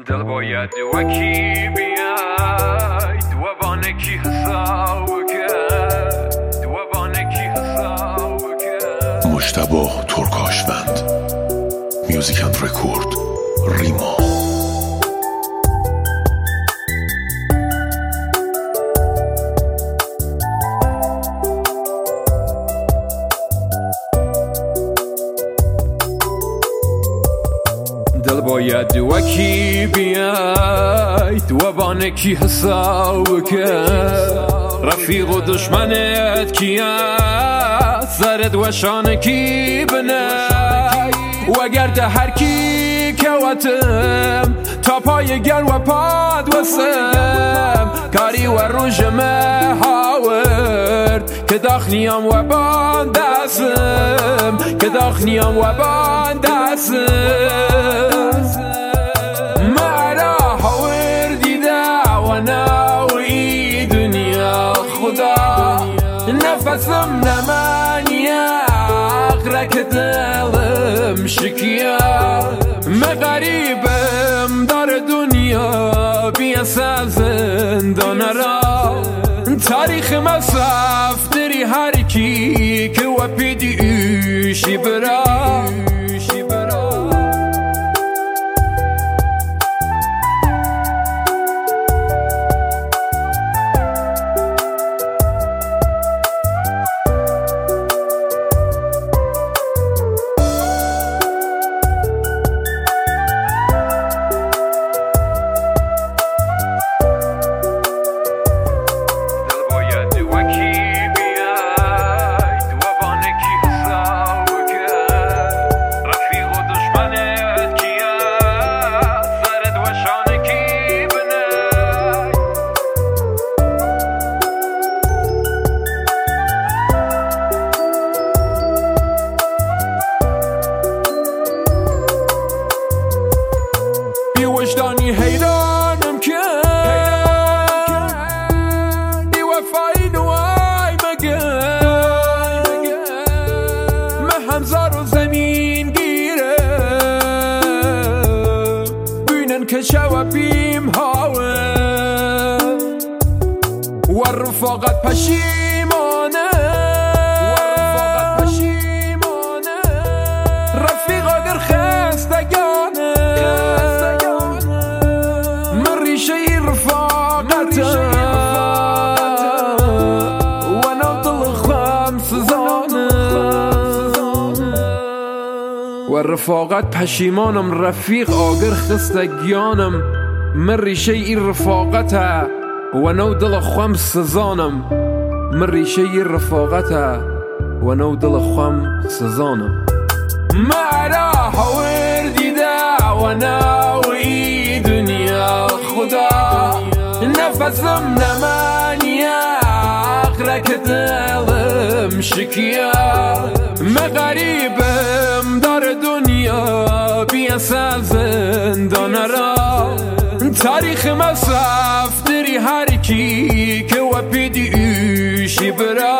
دل باید وکی بیای دوباره کی حساب کرد دوباره کی حساب کرد. مجتبی ترکاشوند میوزیک اند رکورد ریما. دل باید وکی بیای دوباره کی حساب کرد. رفیق و دشمنت کیست سرد و شان کی بنای. وگرد هر کی کوتم تا پای گر و پاد وسم. کاری و روش هاورد که داخنیم و باندسم که داخنیم و باندسم. مرا هاوردی و ناوی دنیا خدا. نفسم نمانی اخرک دلم شکیا. مغریبم در دنیا بیاسا زندان را. تاریخ مصرف داری هر کی که و پیدیشی برا. وجدانی حیرانم که بی وفایی نوای مگر مهمزار و زمین گیره بینن که شوابیم هاوه و رفاقت پشیمانه رفیق اگر خستگانه شي رفاقته وانا ضل خمس زانه والرفاقات پشیمانم رفیق آگر خستگیانم. مری شي رفاقته وانا ضل خمس زانم. مری شي رفاقته وانا ضل خمس زانم. مرا هوردی دا وانا وی دنیا خدا. نفسم نمانی اخرک دلم شکیا. مغریبم در دنیا بیاسا زندان را. تاریخ مصرف داری هر کی که و پیدیشی برا.